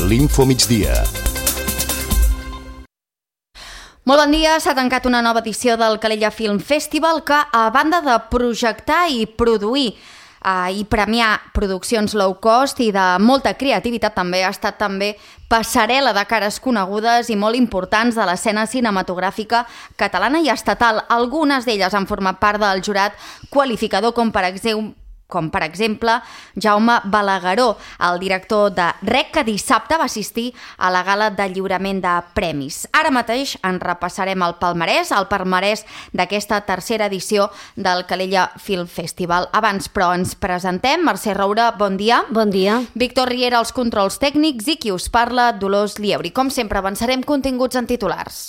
l'Infomigdia. Molt bon dia, s'ha tancat una nova edició del Calella Film Festival que, a banda de projectar i produir i premiar produccions low cost i de molta creativitat, també ha estat passarel·la de cares conegudes i molt importants de l'escena cinematogràfica catalana i estatal. Algunes d'elles han format part del jurat qualificador, com per exemple Jaume Balagueró, el director de REC, que dissabte va assistir a la gala de lliurament de premis. Ara mateix en repassarem el palmarès d'aquesta tercera edició del Calella Film Festival. Abans, però, ens presentem. Mercè Roura, bon dia. Bon dia. Víctor Riera, als controls tècnics, i qui us parla, Dolors Lieuri. Com sempre, avançarem continguts en titulars.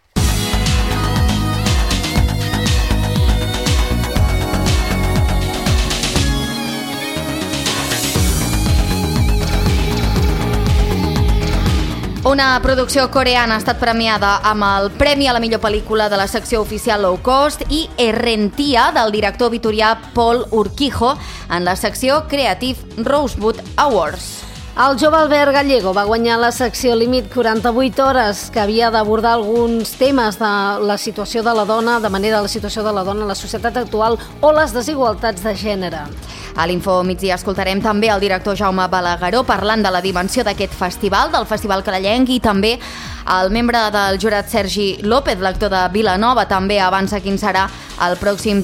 Una producció coreana ha estat premiada amb el Premi a la millor pel·lícula de la secció oficial low cost i Errentia, del director vitorià Paul Urquijo, en la secció Creative Rosewood Awards. El jove Albert Gallego va guanyar la secció límit 48 hores, que havia d'abordar alguns temes de la situació de la dona, de manera la situació de la dona en la societat actual o les desigualtats de gènere. A l'Infomigdia escoltarem també el director Jaume Balagueró parlant de la dimensió d'aquest festival, del Festival Calellenc, i també el membre del jurat Sergi López, l'actor de Vilanova, també avança quin serà el seu pròxim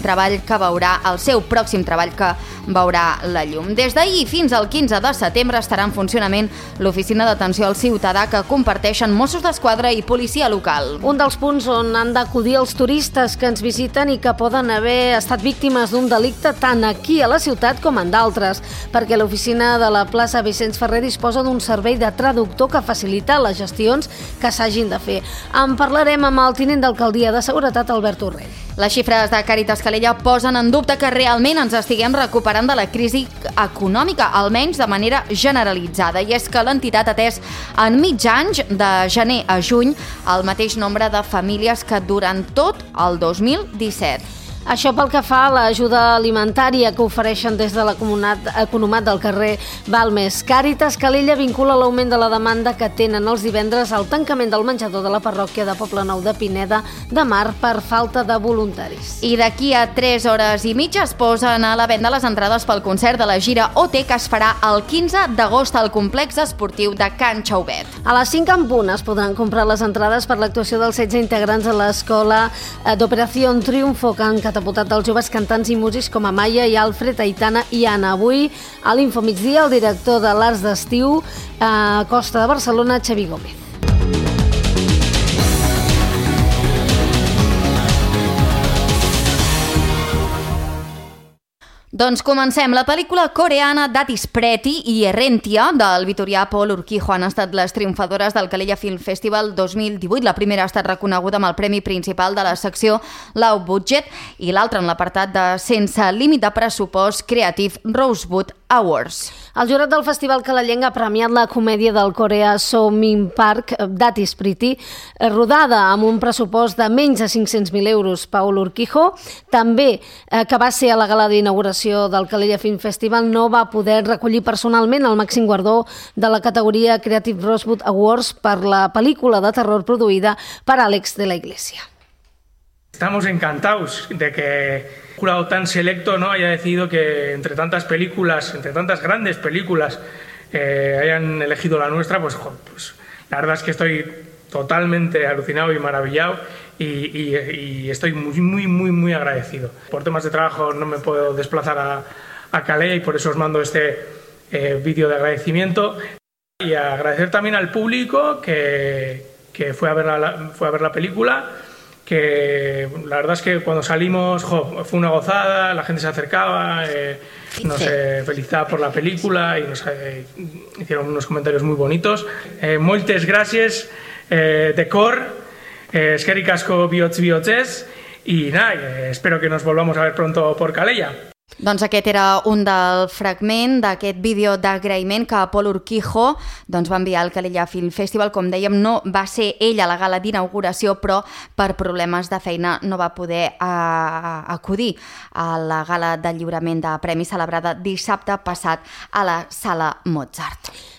treball que veurà la llum. Des d'ahir fins al 15 de setembre estarà en funcionament l'oficina d'atenció al ciutadà que comparteixen Mossos d'Esquadra i policia local. Un dels punts on han d'acudir els turistes que ens visiten i que poden haver estat víctimes d'un delicte tant aquí a la ciutat com en d'altres, perquè l'oficina de la plaça Vicenç Ferrer disposa d'un servei de traductor que facilita les gestions que s'hagin de fer. En parlarem amb el tinent d'alcaldia de Seguretat, Albert Torrell. Les xifres de Càritas Calella posen en dubte que realment ens estiguem recuperant de la crisi econòmica, almenys de manera generalitzada, i és que l'entitat ha atès en mig any, de gener a juny, el mateix nombre de famílies que durant tot el 2017. Això pel que fa a l'ajuda alimentària que ofereixen des de l'Economat del carrer Balmes. Càritas Calella vincula l'augment de la demanda que tenen els divendres al tancament del menjador de la parròquia de Poblenou de Pineda de Mar per falta de voluntaris. I d'aquí a 3 hores i mitja es posen a la venda les entrades pel concert de la gira OT, que es farà el 15 d'agost al complex esportiu de Can Xaubet. A les 5 en punt es podran comprar les entrades per l'actuació dels 16 integrants de l'escola d'Operació Triunfo, que han catapultat els joves cantants i músics com Amaya i Alfred, Aitana i Anna. Avui, a l'Infomigdia, el director de l'Arts d'Estiu a Costa de Barcelona, Xavi Gómez. Doncs comencem. La pel·lícula coreana Datis Preti i Errentia, del vitorià Paul Urquijo, han estat les triomfadores del Calella Film Festival 2018. La primera ha estat reconeguda amb el premi principal de la secció Low Budget i l'altra en l'apartat de Sense límit de pressupost Creative Rosewood Awards. El jurat del Festival Calellenc ha premiat la comèdia del Korea So Min Park, Datis Preti, rodada amb un pressupost de menys de 500.000 euros. Paul Urquijo, també, que va ser a la gala d'inauguració del Calella Film Festival, no va poder recollir personalment el màxim guardó de la categoria Creative Rosewood Awards per la pel·lícula de terror produïda per Àlex de la Iglesia. Estamos encantados de que un jurado tan selecto, ¿no?, haya decidido que entre tantas películas, entre tantas grandes películas, hayan elegido la nuestra. Pues la verdad es que estoy totalmente alucinado y maravillado y estoy muy agradecido. Por temas de trabajo no me puedo desplazar a Calella y por eso os mando este vídeo de agradecimiento. Y agradecer también al público que fue a ver la película, que la verdad es que cuando salimos fue una gozada, la gente se acercaba, nos felicitaba por la película y nos hicieron unos comentarios muy bonitos. Moltes gràcies de cor, eskerrik asko bihotz, y nada, espero que nos volvamos a ver pronto por Calella. Doncs aquest era un del fragment d'aquest vídeo d'agraïment que Paul Urquijo va enviar al Calella Film Festival. Com dèiem, no va ser ell a la gala d'inauguració, però per problemes de feina no va poder acudir a la gala de lliurament de premis celebrada dissabte passat a la Sala Mozart.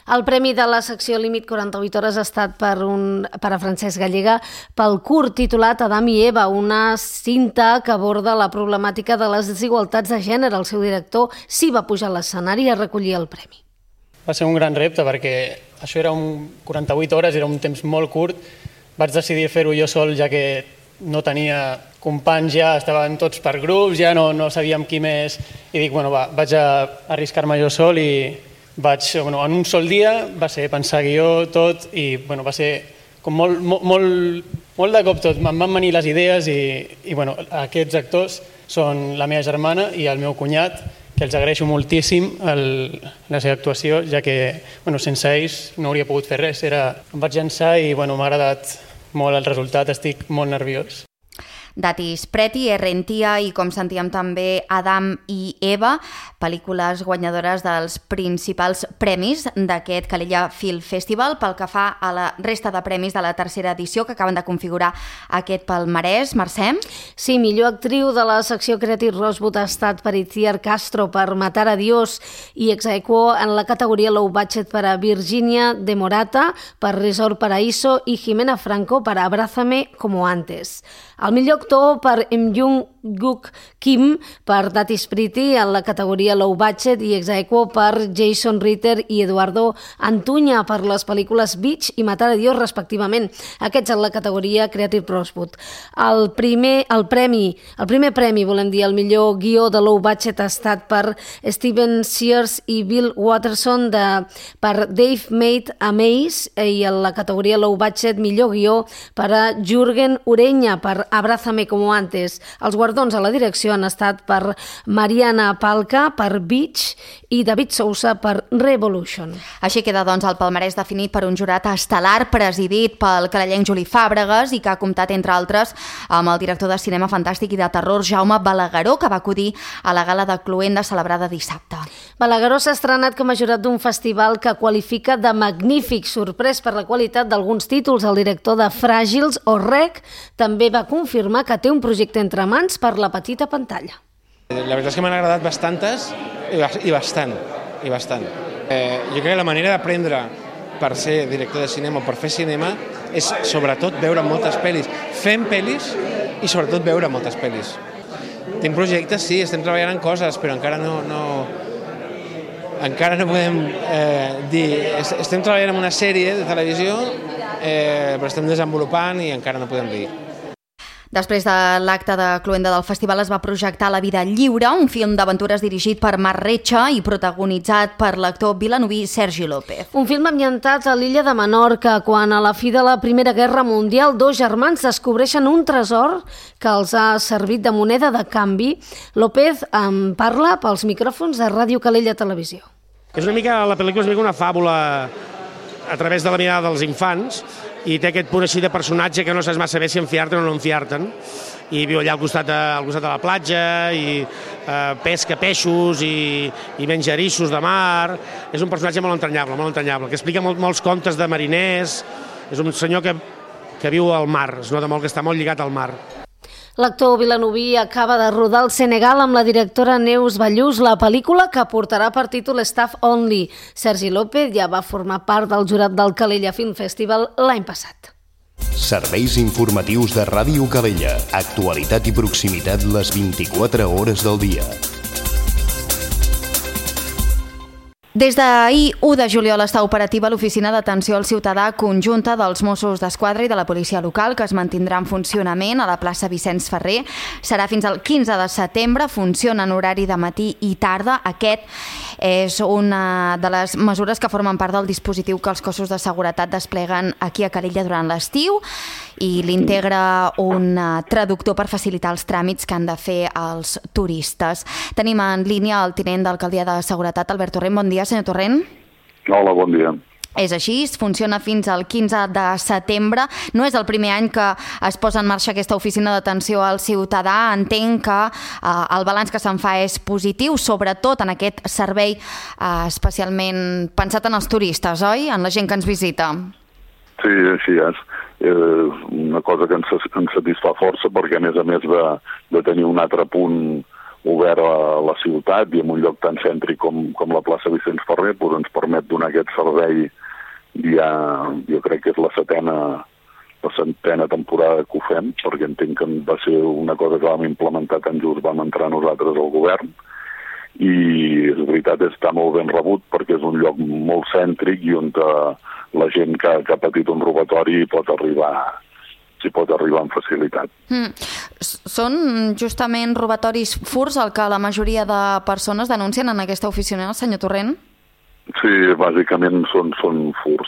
El premi de la secció Límit 48 hores ha estat per a Francesc Gallega pel curt titulat Adam i Eva, una cinta que aborda la problemàtica de les desigualtats de gènere. El seu director s'hi va pujar a l'escenari a recollir el premi. Va ser un gran repte perquè això era 48 hores, era un temps molt curt. Vaig decidir fer-ho jo sol, ja que no tenia companys, ja estaven tots per grups, ja no sabíem qui més. I dic, vaig a arriscar-me jo sol i en un sol dia va ser pensar guió, tot, i va ser com molt de cop tot. Em van venir les idees i aquests actors són la meva germana i el meu cunyat, que els agraeixo moltíssim la seva actuació, ja que sense ells no hauria pogut fer res. Em vaig llançar i m'ha agradat molt el resultat, estic molt nerviós. Datis Preti, Errentia i, com sentíem també, Adam i Eva, pel·lícules guanyadores dels principals premis d'aquest Calella Film Festival. Pel que fa a la resta de premis de la tercera edició que acaben de configurar aquest palmarès, Mercè? Sí, millor actriu de la secció Creative Rosewood ha estat per Itziar Castro per Matar a Dios i ex aequo en la categoria Low Budget per a Virginia de Morata, per Resort Paraíso i Jimena Franco per Abrázame como antes. El millor actor per Jung-Guk Kim per Datis Priti en la categoria Low Budget i ex aequo per Jason Ritter i Eduardo Antuña per les pel·lícules Beach i Matar a Dios respectivament. Aquests en la categoria Creative Rosewood. El primer premi, volem dir, el millor guió de Low Budget ha estat per Steven Sears i Bill Watterson per Dave Made a Maze, i en la categoria Low Budget millor guió per a Jürgen Ureña per Abrázame como antes. Els guardons a la direcció han estat per Mariana Palca per Beach i David Sousa per Revolution. Així queda, doncs, el palmarès definit per un jurat estel·lar presidit pel calellenc Juli Fàbregas i que ha comptat, entre altres, amb el director de cinema fantàstic i de terror Jaume Balagueró, que va acudir a la gala de Cluenda celebrada dissabte. Balagueró s'ha estrenat com a jurat d'un festival que qualifica de magnífic, sorprès per la qualitat d'alguns títols. El director de Fràgils o Rec també va confirmar que té un projecte entre mans per la petita pantalla. La veritat és que m'han agradat bastantes i bastant. Jo crec que la manera d'aprendre per ser director de cinema o per fer cinema és sobretot veure moltes pel·lis. Fem pel·lis i sobretot veure moltes pel·lis. Tinc projectes, sí, estem treballant en coses, però encara no podem dir... Estem treballant en una sèrie de televisió, però estem desenvolupant i encara no podem dir. Després de l'acte de Cluenda del festival es va projectar La vida lliure, un film d'aventures dirigit per Marc Retxa i protagonitzat per l'actor vilanoví Sergi López. Un film ambientat a l'illa de Menorca, quan a la fi de la Primera Guerra Mundial dos germans descobreixen un tresor que els ha servit de moneda de canvi. López en parla pels micròfons de Ràdio Calella Televisió. La pel·lícula és una fàbula a través de la mirada dels infants, i té aquest punt així de personatge que no saps massa bé si enfiar-te'n o no enfiar-te'n, i viu allà al costat de la platja i pesca peixos i menja eriços de mar. És un personatge molt entranyable, que explica molts contes de mariners. És un senyor que viu al mar, es nota molt que està molt lligat al mar. L'actor vilanoví acaba de rodar al Senegal amb la directora Neus Ballús la pel·lícula que portarà per títol Staff Only. Sergi López ja va formar part del jurat del Calella Film Festival l'any passat. Serveis informatius de Ràdio Calella. Actualitat i proximitat les 24 hores del dia. Des d'ahir 1 de juliol està operativa l'Oficina d'Atenció al Ciutadà conjunta dels Mossos d'Esquadra i de la Policia Local, que es mantindrà en funcionament a la plaça Vicenç Ferrer. Serà fins al 15 de setembre, funciona en horari de matí i tarda. Aquest és una de les mesures que formen part del dispositiu que els cossos de seguretat despleguen aquí a Calella durant l'estiu i l'integra un traductor per facilitar els tràmits que han de fer els turistes. Tenim en línia el tinent d'Alcaldia de Seguretat, Albert Torrent. Bon dia, senyor Torrent. Hola, bon dia. És així, funciona fins al 15 de setembre. No és el primer any que es posa en marxa aquesta oficina d'atenció al ciutadà. Entenc que el balanç que se'n fa és positiu, sobretot en aquest servei especialment pensat en els turistes, oi? En la gent que ens visita. Sí, així és. Una cosa que ens satisfà força perquè, a més de tenir un altre punt obert a la ciutat i en un lloc tan cèntric com la plaça Vicenç Ferrer, doncs ens permet donar aquest servei ja, jo crec que és la setena temporada que ho fem, perquè entenc que va ser una cosa que vam implementar tan just vam entrar nosaltres al govern, i és veritat, està molt ben rebut perquè és un lloc molt cèntric i on la gent que ha patit un robatori pot arribar amb facilitat. Són justament robatoris furts el que la majoria de persones denuncien en aquesta oficina, senyor Torrent? Sí, bàsicament són furts.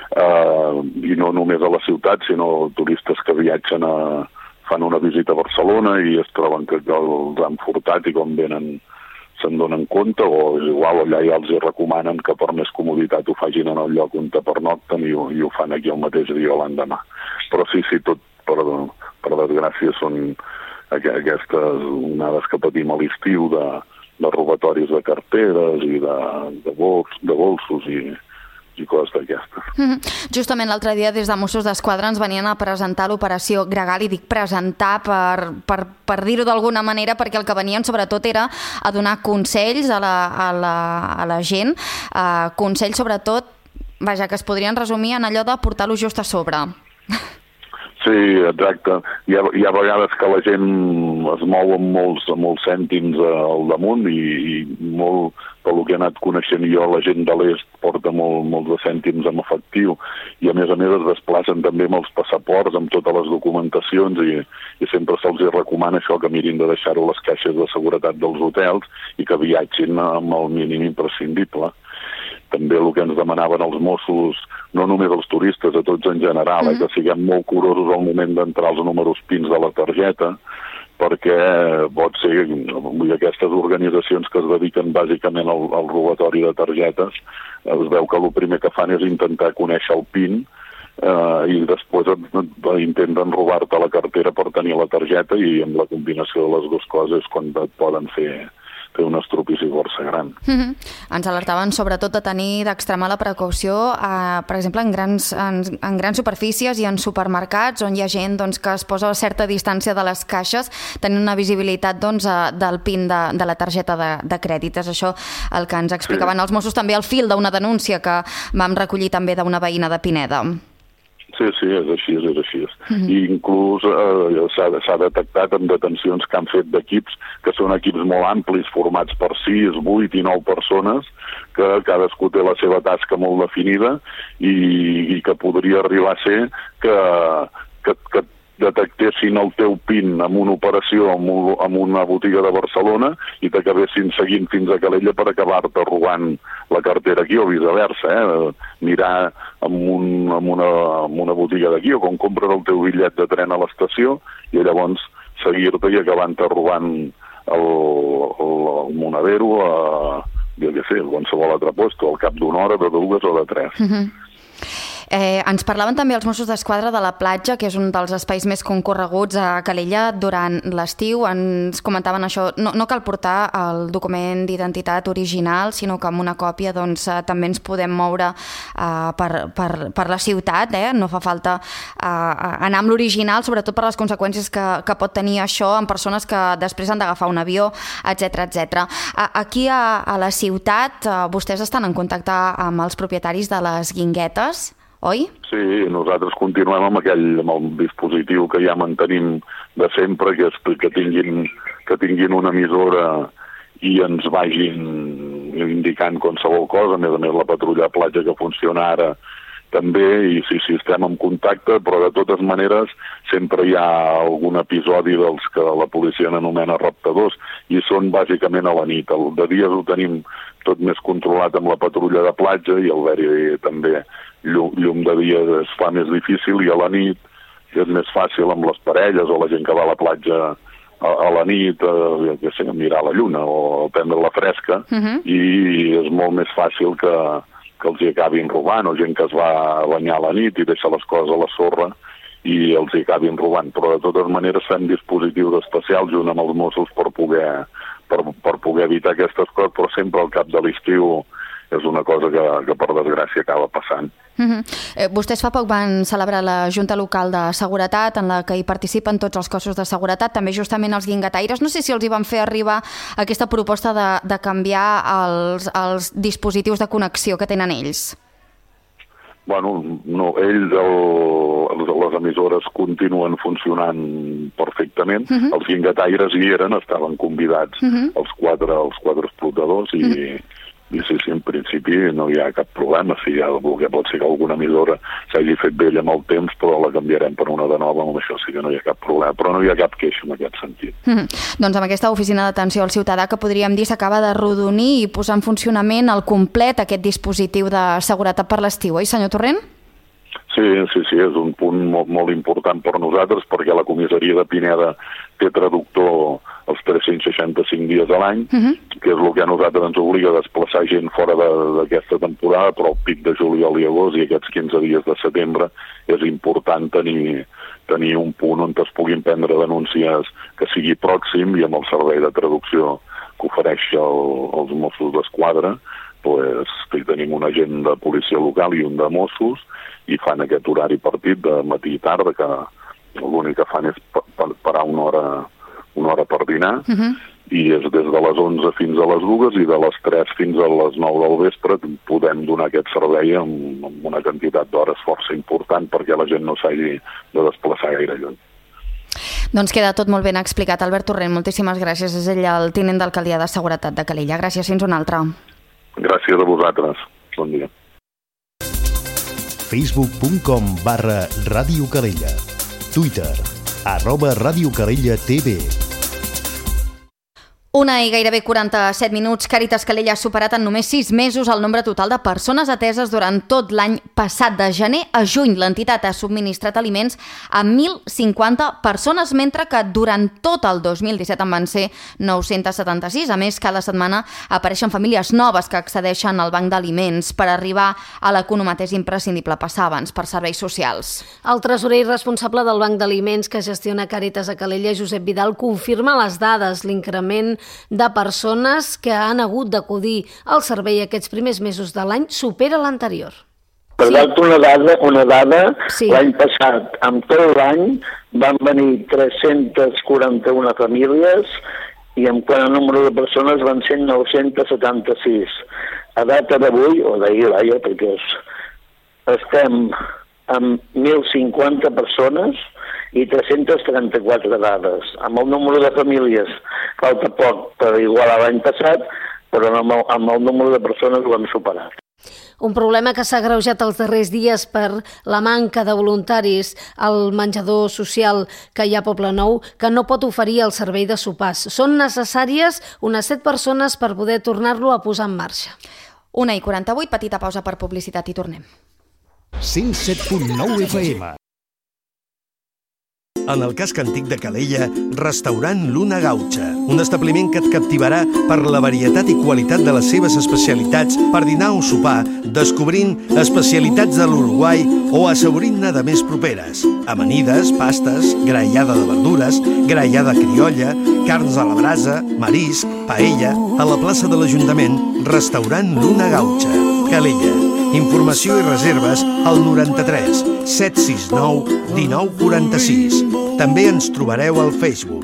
I no només a la ciutat, sinó turistes que viatgen fan una visita a Barcelona i es troben que els han furtat i com venen se'n donen compte, o és igual, allà ja els recomanen que per més comoditat ho facin en el lloc on pernocten i ho fan aquí el mateix dia o l'endemà. Però sí, tot, per desgràcia, són aquestes onades que patim a l'estiu de robatoris de carteres i de bolsos i coses d'aquestes. Justament l'altre dia des de Mossos d'Esquadra ens venien a presentar l'operació Gregal, i dic presentar per dir-ho d'alguna manera, perquè el que venien sobretot era a donar consells a la gent, consells sobretot, vaja, que es podrien resumir en allò de portar-lo just a sobre. Sí, exacte. Hi ha vegades que la gent es mou amb molts cèntims al damunt i molt, pel que he anat coneixent jo, la gent de l'est porta molts de cèntims en efectiu i a més es desplacen també amb els passaports, amb totes les documentacions i sempre se'ls recomana això, que mirin de deixar-ho a les caixes de seguretat dels hotels i que viatgin amb el mínim imprescindible. També el que ens demanaven els Mossos, no només els turistes, a tots en general, que siguem molt curosos al moment d'entrar els números PINs de la targeta, perquè pot ser, aquestes organitzacions que es dediquen bàsicament al robatori de targetes, es veu que el primer que fan és intentar conèixer el PIN i després intenten robar-te la cartera per tenir la targeta i amb la combinació de les dues coses quan et poden fer un estropici força gran. Ens alertaven sobretot d'extremar la precaució, per exemple, en grans superfícies i en supermercats on hi ha gent que es posa a certa distància de les caixes, tenint una visibilitat del PIN de la targeta de crèdit. És això el que ens explicaven els Mossos, també al fil d'una denúncia que vam recollir també d'una veïna de Pineda. Sí, és així. I inclús s'ha detectat en detencions que han fet d'equips, que són equips molt amplis, formats per 6, 8 i 9 persones, que cadascú té la seva tasca molt definida i que podria arribar a ser que detectessin el teu PIN en una operació en una botiga de Barcelona i t'acabessin seguint fins a Calella per acabar-te robant la cartera aquí o viceversa, mirar en una botiga d'aquí o quan compres el teu bitllet de tren a l'estació i llavors seguir-te i acabant-te robant el Monedero jo què sé, qualsevol altre lloc, al cap d'una hora, de 2 o de 3. Ens parlaven també els Mossos d'Esquadra de la platja, que és un dels espais més concorreguts a Calella durant l'estiu. Ens comentaven això, no cal portar el document d'identitat original, sinó que amb una còpia també ens podem moure per la ciutat, no fa falta anar amb l'original, sobretot per les conseqüències que pot tenir això en persones que després han d'agafar un avió, etc. Aquí a la ciutat vostès estan en contacte amb els propietaris de les guinguetes, oi? Sí, nosaltres continuem amb el dispositiu que ja mantenim de sempre, que és que tinguin una emissora i ens vagin indicant qualsevol cosa. A més, la patrulla de platja que funciona ara també, i sí, estem en contacte, però de totes maneres sempre hi ha algun episodi dels que la policia n'anomena raptadors i són bàsicament a la nit. De dies ho tenim tot més controlat amb la patrulla de platja i el també llum de dia es fa més difícil i a la nit és més fàcil amb les parelles o la gent que va a la platja a la nit a mirar la lluna o a prendre la fresca i és molt més fàcil que els hi acabin robant o gent que es va a banyar a la nit i deixa les coses a la sorra i els hi acabin robant. Però de totes maneres fem dispositius especials junt amb els Mossos per poder evitar aquestes coses, però sempre al cap de l'estiu és una cosa que per desgràcia acaba passant. Vostès fa poc van celebrar la Junta Local de Seguretat, en la que hi participen tots els cossos de seguretat, també justament els guingataires. No sé si els hi van fer arribar aquesta proposta de canviar els dispositius de connexió que tenen ells. Bueno, no, ells, les emissores continuen funcionant perfectament. Els guingataires hi eren, estaven convidats els quatre explotadors i sí, en principi no hi ha cap problema. Sí, el que pot ser que alguna emissora s'hagi fet vella amb el temps, però la canviarem per una de nova, amb això sí que no hi ha cap problema, però no hi ha cap queixa en aquest sentit. Doncs amb aquesta oficina d'atenció al ciutadà que podríem dir s'acaba de rodonir i posar en funcionament al complet aquest dispositiu de seguretat per l'estiu, oi, senyor Torrent? Sí, és un punt molt important per nosaltres, perquè la comissaria de Pineda té traductor els 365 dies a l'any, que és el que a nosaltres ens obliga a desplaçar gent fora d'aquesta temporada, però el pic de juliol i agost i aquests 15 dies de setembre és important tenir un punt on es puguin prendre denúncies que sigui pròxim, i amb el servei de traducció que ofereix els Mossos d'Esquadra, tenim un agent de policia local i un de Mossos, i fan aquest horari partit de matí i tarda, que l'únic que fan és parar una hora per dinar, i és des de les 11 fins a les 2 i de les 3 fins a les 9 del vespre podem donar aquest servei amb una quantitat d'hores força important perquè la gent no s'hagi de desplaçar gaire lluny. Doncs queda tot molt ben explicat. Albert Torrent, moltíssimes gràcies. És ell el tinent d'alcaldia de Seguretat de Calella. Gràcies, fins una altra. Gràcies a vosaltres. Bon dia. Facebook.com/Ràdio Calella. Twitter @Ràdio Calella TV. 1 i gairebé 47 minuts. Càritas Calella ha superat en només 6 mesos el nombre total de persones ateses durant tot l'any passat. De gener a juny, l'entitat ha subministrat aliments a 1.050 persones, mentre que durant tot el 2017 en van ser 976. A més, cada setmana apareixen famílies noves que accedeixen al banc d'aliments. Per arribar a l'economat és imprescindible passar abans per serveis socials. El tresorer i responsable del banc d'aliments que gestiona Càritas a Calella, Josep Vidal, confirma les dades. L'increment de persones que han hagut d'acudir al servei aquests primers mesos de l'any supera l'anterior. Per dar-te una dada, sí. L'any passat, amb tot l'any, van venir 341 famílies i en quant a número de persones van ser 976. A data d'avui, o d'ahir, perquè estem amb 1.050 persones i 334 dades. Amb el número de famílies falta poc per igualar l'any passat, però amb el número de persones ho hem superat. Un problema que s'ha agreujat els darrers dies per la manca de voluntaris al menjador social que hi ha a Poblenou, que no pot oferir el servei de sopars. Són necessàries unes 7 persones per poder tornar-lo a posar en marxa. 1:48, petita pausa per publicitat i tornem. 107.9 FM. En el casc antic de Calella, restaurant Luna Gaucha, un establiment que et captivarà per la varietat i qualitat de les seves especialitats per dinar o sopar, descobrint especialitats de l'Uruguai o assaborint-ne de més properes. Amanides, pastes, grallada de verdures, grallada criolla, carns a la brasa, marisc, paella, a la plaça de l'Ajuntament, restaurant Luna Gaucha, Calella. Informació i reserves al 93 769 1946. També ens trobareu al Facebook.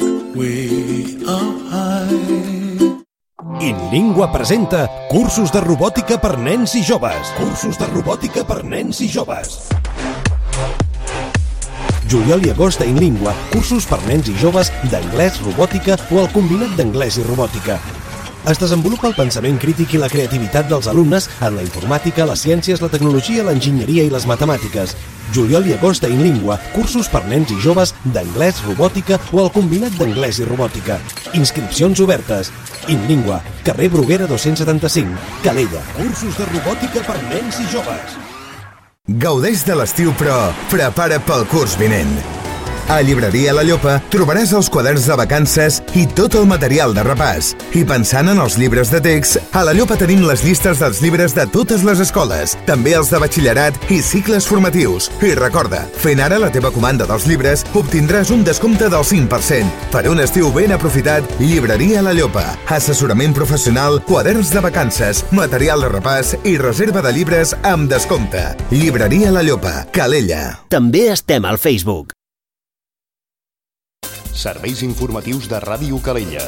InLingua presenta cursos de robòtica per nens i joves. Cursos de robòtica per nens i joves. Juliol i agost a InLingua, cursos per nens i joves d'anglès, robòtica o el combinat d'anglès i robòtica. Es desenvolupa el pensament crític i la creativitat dels alumnes en la informàtica, les ciències, la tecnologia, l'enginyeria i les matemàtiques. Juliol i agost a InLingua, cursos per nens i joves d'anglès, robòtica o el combinat d'anglès i robòtica. Inscripcions obertes. InLingua, carrer Bruguera 275, Calella. Cursos de robòtica per nens i joves. Gaudeix de l'estiu, però prepara pel curs vinent. A Llibreria La Llopa trobaràs els quaderns de vacances i tot el material de repàs. I pensant en els llibres de text, a La Llopa tenim les llistes dels llibres de totes les escoles, també els de batxillerat i cicles formatius. I recorda, fent ara la teva comanda dels llibres, obtindràs un descompte del 5%. Per un estiu ben aprofitat, Llibreria La Llopa. Assessorament professional, quaderns de vacances, material de repàs i reserva de llibres amb descompte. Llibreria La Llopa, Calella. També estem al Facebook. Serveis informatius de Ràdio Calella.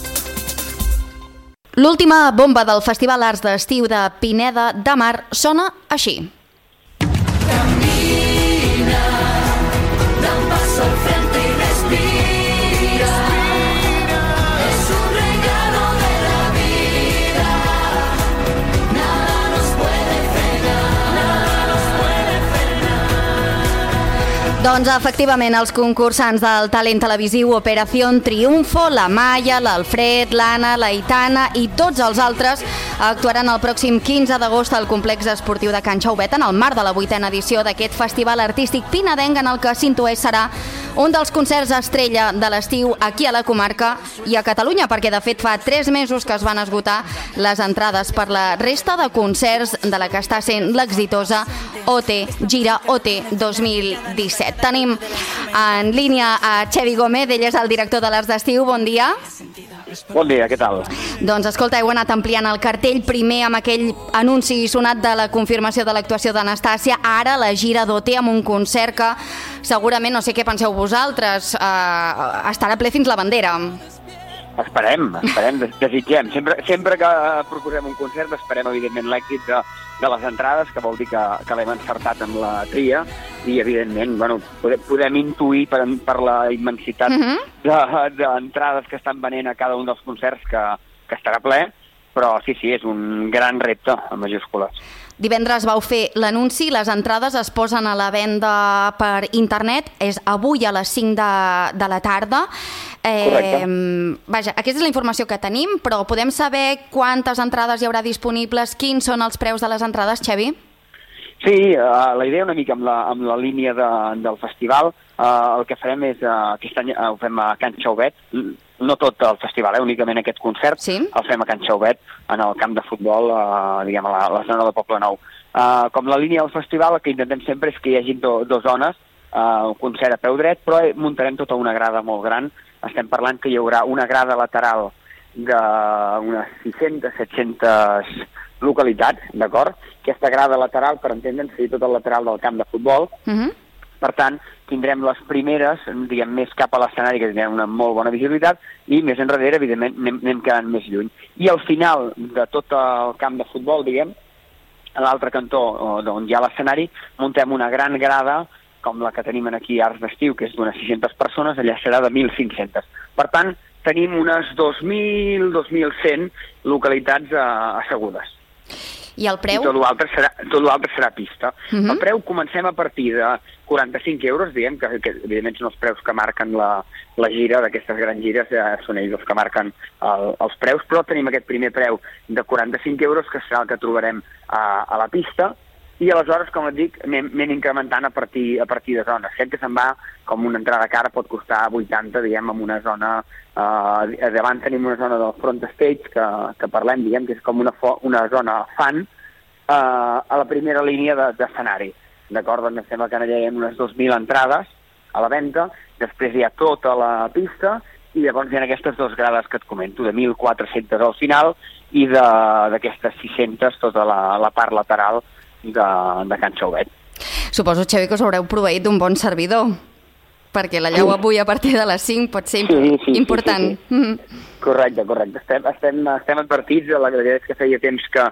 L'última bomba del Festival Arts d'Estiu de Pineda de Mar sona així. Camina, da un paso al frente y respira. Es un regalo de la vida. Nada nos puede frenar. Doncs efectivament, els concursants del talent televisiu Operación Triunfo, la Maia, l'Alfred, l'Anna, l'Aitana i tots els altres actuaran el pròxim 15 d'agost al complex esportiu de Can Xauvet en el marc de la 8a edició d'aquest festival artístic pinedenc en el que s'intueix serà un dels concerts estrella de l'estiu aquí a la comarca i a Catalunya, perquè de fet fa 3 mesos que es van esgotar les entrades per la resta de concerts de la que està sent l'exitosa Gira OT 2017. Tenim en línia a Xevi Gómez, ell és el director de l'Arts d'Estiu. Bon dia. Bon dia, què tal? Doncs escolta, heu anat ampliant el cartell, primer amb aquell anunci sonat de la confirmació de l'actuació d'Anastàcia, ara la gira d'OT amb un concert que segurament, no sé què penseu vosaltres, estarà ple fins la bandera. Esperem, desitgem. Sempre que proposem un concert esperem, evidentment, l'èxit de les entrades, que vol dir que l'hem encertat amb la tria, i, evidentment, podem intuir per la immensitat d'entrades que estan venent a cada un dels concerts que estarà ple, però sí, és un gran repte, en majúscules. Divendres vau fer l'anunci, les entrades es posen a la venda per internet, és avui a les 5 de la tarda. Vaja, aquesta és la informació que tenim, però podem saber quantes entrades hi haurà disponibles, quins són els preus de les entrades, Xevi? Sí, la idea una mica amb la línia del festival, el que farem és, aquest any ho fem a Can Xauvet, no tot el festival, únicament aquest concert, el fem a Can Xauvet, en el camp de futbol, diguem, a la zona de Poble Nou. Com la línia del festival, el que intentem sempre és que hi hagi dues zones, un concert a peu dret, però muntarem tota una grada molt gran. Estem parlant que hi haurà una grada lateral d'unes 600-700 localitats, d'acord? Aquesta grada lateral, per entendre'ns, seria tot el lateral del camp de futbol. Per tant, tindrem les primeres, diguem, més cap a l'escenari, que tindrem una molt bona visibilitat, i més enrere, evidentment, anem quedant més lluny. I al final de tot el camp de futbol, diguem, a l'altre cantó, on hi ha l'escenari, muntem una gran grada, com la que tenim aquí a Arts d'Estiu, que és d'unes 600 persones, allà serà de 1.500. Per tant, tenim unes 2.000, 2.100 localitats assegudes. I el preu? I tot l'altre serà pista. El preu comencem a partir de 45 euros, diguem, que evidentment són els preus que marquen la gira d'aquestes grans gires, són ells els que marquen els preus, però tenim aquest primer preu de 45 euros, que serà el que trobarem a la pista, i aleshores, com et dic, anem incrementant a partir de zones. Sé que se'n va com una entrada cara, pot costar 80, diguem, en una zona... Davant tenim una zona del front stage, que parlem, diguem, que és com una zona fan, a la primera línia d'escenari. D'acord? Doncs em sembla que allà hi ha unes 2.000 entrades a la venda, després hi ha tota la pista, i llavors hi ha aquestes dues grades que et comento, de 1.400 al final, i d'aquestes 600 tota la part lateral de Can Xauvet. Suposo, Xavi, que us haureu proveït d'un bon servidor, perquè la llau avui a partir de les 5 pot ser important. Sí. Correcte. Estem advertits, la veritat és que feia temps que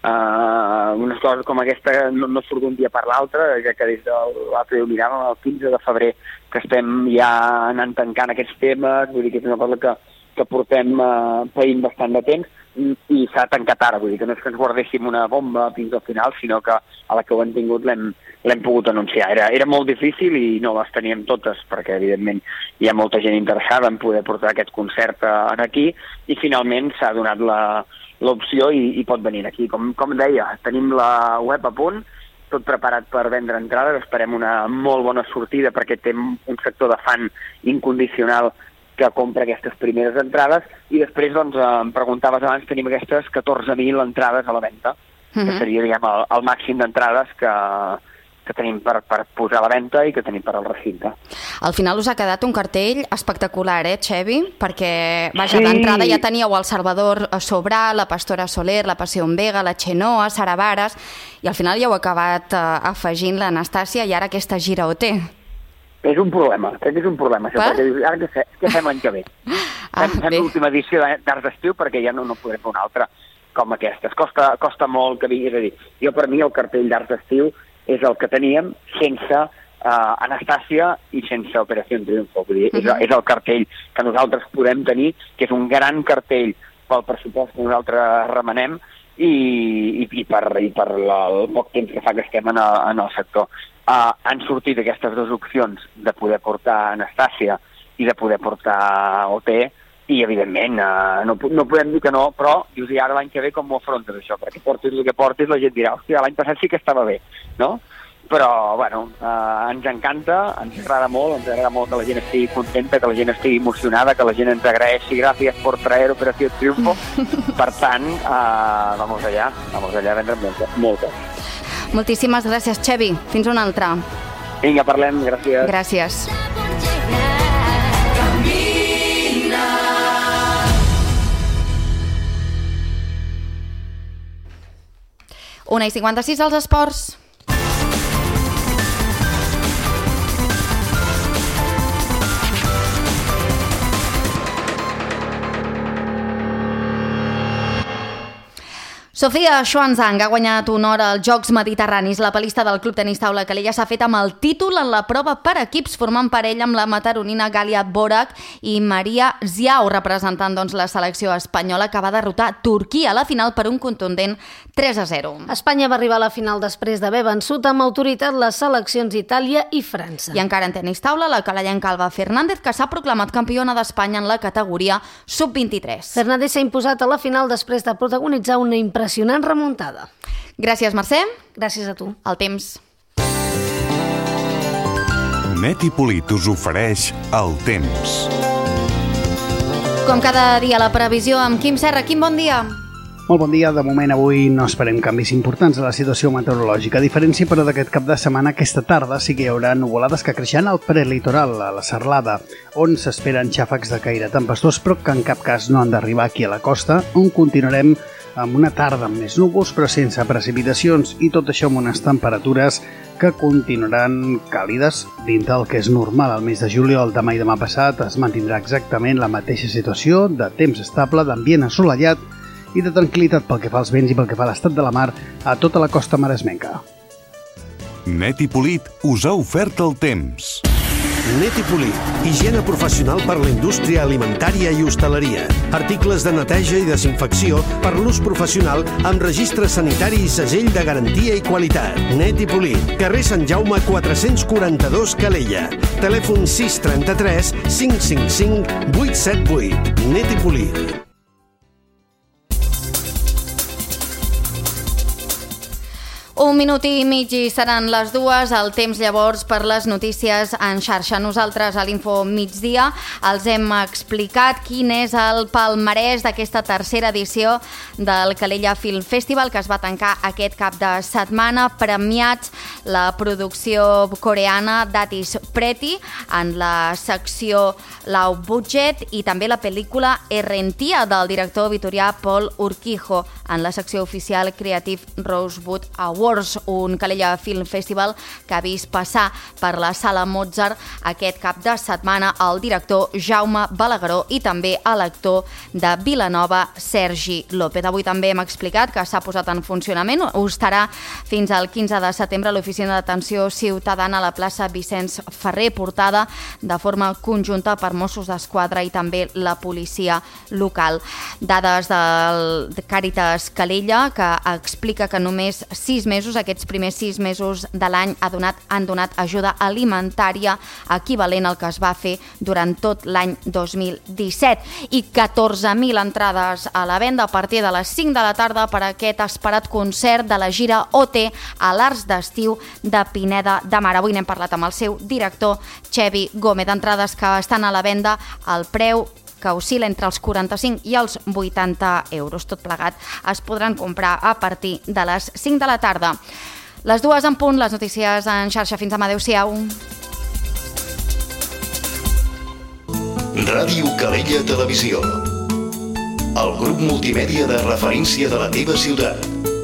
unes coses com aquesta no surt d'un dia per l'altre, ja que des de l'altre dia ho miràvem, el 15 de febrer, que estem ja anant tancant aquests temes, vull dir que és una cosa que portem païnt bastant de temps, i s'ha tancat ara, vull dir que no és que ens guardéssim una bomba fins al final, sinó que a la que ho hem tingut l'hem pogut anunciar. Era molt difícil i no les teníem totes, perquè evidentment hi ha molta gent interessada en poder portar aquest concert aquí, i finalment s'ha donat l'opció i pot venir aquí. Com deia, tenim la web a punt, tot preparat per vendre entrades, esperem una molt bona sortida perquè té un sector de fan incondicional que compra aquestes primeres entrades, i després, doncs, em preguntaves abans, tenim aquestes 14.000 entrades a la venda, que seria, diguem, el màxim d'entrades que tenim per posar a la venda i que tenim per al recinte. Al final us ha quedat un cartell espectacular, Xevi? Perquè, vaja, d'entrada ja teníeu el Salvador Sobral, la Pastora Soler, la Passió Vega, la Xenoa, Sara Varas, i al final ja heu acabat afegint l'Anastàcia i ara aquesta gira OT. És un problema, això, perquè ara què fem l'any que ve? Fem l'última edició d'Arts d'Estiu perquè ja no podrem fer una altra com aquestes. Costa molt que vinguis a dir. Jo, per mi, el cartell d'Arts d'Estiu és el que teníem sense Anastàcia i sense Operació Triunfo. Vull dir, és el cartell que nosaltres podem tenir, que és un gran cartell pel pressupost que nosaltres remenem i per el poc temps que fa que estem en el sector. Han sortit aquestes dues opcions de poder portar Anastàcia i de poder portar OT, i evidentment no podem dir que no, però dius, i ara l'any que ve com ho afrontes això? Perquè portis el que portis, la gent dirà, hòstia, l'any passat sí que estava bé, no? Però, bueno, ens encanta, ens agrada molt que la gent estigui contenta, que la gent estigui emocionada, que la gent ens agraeixi, gràcies per traer Operació Triunfo. Per tant, vamos allá, vendrem moltes. Moltíssimes gràcies, Xevi. Fins una altra. Vinga, parlem, gràcies. Gràcies. 1:56 als esports. Sofia Schwanzang ha guanyat un or als Jocs Mediterranis. La palista del Club Tenis Taula Calella s'ha fet amb el títol en la prova per equips, formant parella amb la mataronina Galia Borak i Maria Ziau, representant la selecció espanyola, que va derrotar Turquia a la final per un contundent 3-0. Espanya va arribar a la final després d'haver vençut amb autoritat les seleccions Itàlia i França. I encara en tenis taula, la calellenca Alba Fernández, que s'ha proclamat campiona d'Espanya en la categoria sub-23. Fernández s'ha imposat a la final després de protagonitzar una impressionant remuntada. Gràcies, Mercè. Gràcies a tu. El temps. Net i Polit us ofereix el temps. Com cada dia, la previsió amb Quim Serra. Quim, bon dia. Molt bon dia. De moment, avui no esperem canvis importants a la situació meteorològica. A diferència, però, d'aquest cap de setmana, aquesta tarda sí que hi haurà nuvolades que creixeran al prelitoral, a la Serlada, on s'esperen xàfecs de caire tempestuós, però que en cap cas no han d'arribar aquí a la costa, on continuarem amb una tarda amb més núvols però sense precipitacions, i tot això amb unes temperatures que continuaran càlides dins del que és normal. Al mes de juliol, demà i demà passat, es mantindrà exactament la mateixa situació de temps estable, d'ambient assolellat i de tranquil·litat pel que fa als vents i pel que fa a l'estat de la mar a tota la costa maresmenca. Net i Polit us ha ofert el temps. Net i Polit, higiene professional per la indústria alimentària i hostaleria. Articles de neteja i desinfecció per l'ús professional amb registre sanitari i segell de garantia i qualitat. Net i Polit, carrer Sant Jaume 442 Calella. Telèfon 633 555 878. Net i Polit. Un minut i mig i seran les 2, el temps llavors per les notícies en xarxa. Nosaltres a l'Info Migdia els hem explicat quin és el palmarès d'aquesta tercera edició del Calella Film Festival, que es va tancar aquest cap de setmana, premiats la producció coreana Datis Pretty en la secció Low Budget i també la pel·lícula Errentia del director vitorià Paul Urquijo en la secció oficial Creative Rosewood Awards, un Calella Film Festival que ha vist passar per la Sala Mozart aquest cap de setmana el director Jaume Balagueró i també l'actor de Vilanova, Sergi López. Avui també hem explicat que s'ha posat en funcionament, ho estarà fins al 15 de setembre, l'Oficina d'Atenció Ciutadana a la plaça Vicenç Ferrer, portada de forma conjunta per Mossos d'Esquadra i també la policia local. Dades del Càritas Calella, que explica que només 6 mesos mesos, aquests primers 6 mesos de l'any, han donat ajuda alimentària equivalent al que es va fer durant tot l'any 2017. I 14.000 entrades a la venda a partir de les 5 de la tarda per a aquest esperat concert de la gira OT a l'Arts d'Estiu de Pineda de Mar. Avui n'hem parlat amb el seu director, Xevi Gómez. Entrades que estan a la venda al preu que oscil·la entre els 45 i els 80 euros. Tot plegat es podran comprar a partir de les 5 de la tarda. Les 2 en punt, les notícies en xarxa. Fins demà, adeu-siau. Ràdio Calella Televisió. El grup multimèdia de referència de la teva ciutat.